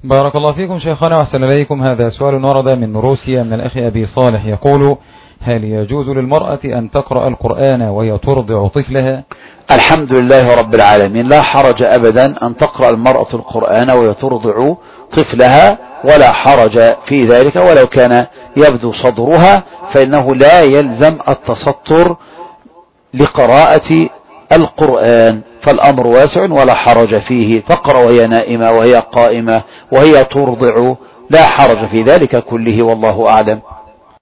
بارك الله فيكم شيخنا وأحسن إليكم. هذا سؤال ورد من روسيا من الأخ أبي صالح يقول: هل يجوز للمرأة أن تقرأ القرآن وهي ترضع طفلها؟ الحمد لله رب العالمين، لا حرج أبدا أن تقرأ المرأة القرآن وهي ترضع طفلها، ولا حرج في ذلك ولو كان يبدو صدرها، فإنه لا يلزم التستر لقراءة القرآن، فالأمر واسع ولا حرج فيه. تقرأ وهي نائمة وهي قائمة وهي ترضع، لا حرج في ذلك كله، والله أعلم.